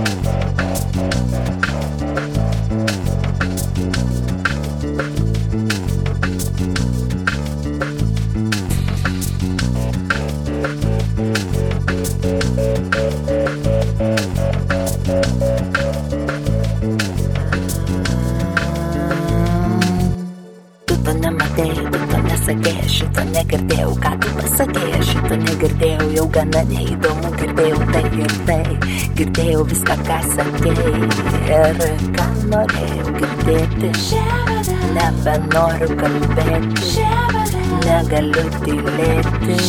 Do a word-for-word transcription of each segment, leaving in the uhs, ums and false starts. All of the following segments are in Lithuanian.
Nesakė, šito negirdėjau, ką tu pasakė, šito negirdėjau, jau gana neįdomu, girdėjau tai ir tai, girdėjau viską, ką sakė ir ką norėjau girdėti, nebenoriu kalbėti, negaliu tylėti.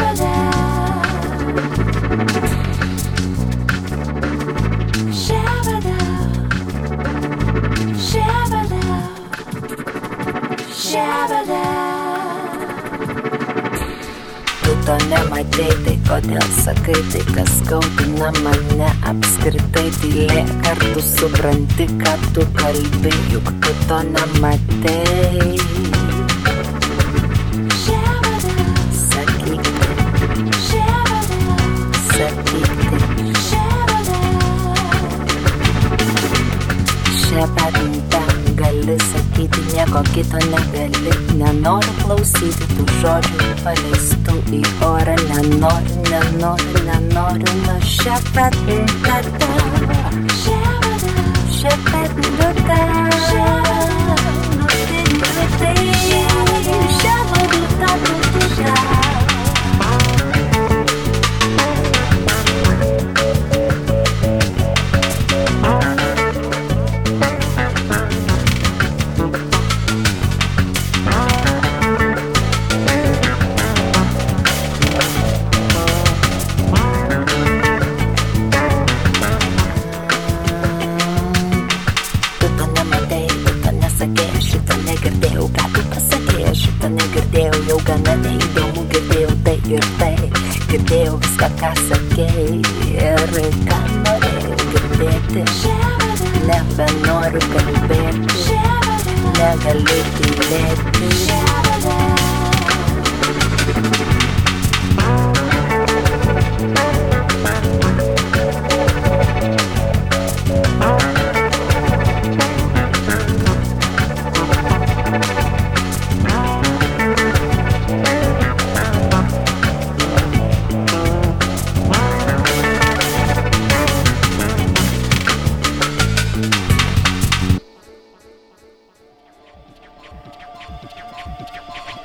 Tu to nematei, tai kodėl sakai tai, kas skaudina mane apskritai, tylėk, ar tu supranti, ką tu kalbi, juk tu to nematei. Sakykite, sakykite, šepetinte. Gali sakyti, nieko kito negali, nenoriu klausyti tų žodžių paleistų į orą, nenoriu, nenoriu, nenoriu, nu šepetinte, šepetinte, negirdėjau, jau gana neįdomu, girdėjau tai ir tai, girdėjau viską, ką sakei ir ką norėjau girdėti, nebenoriu kalbėti, negaliu tylėti.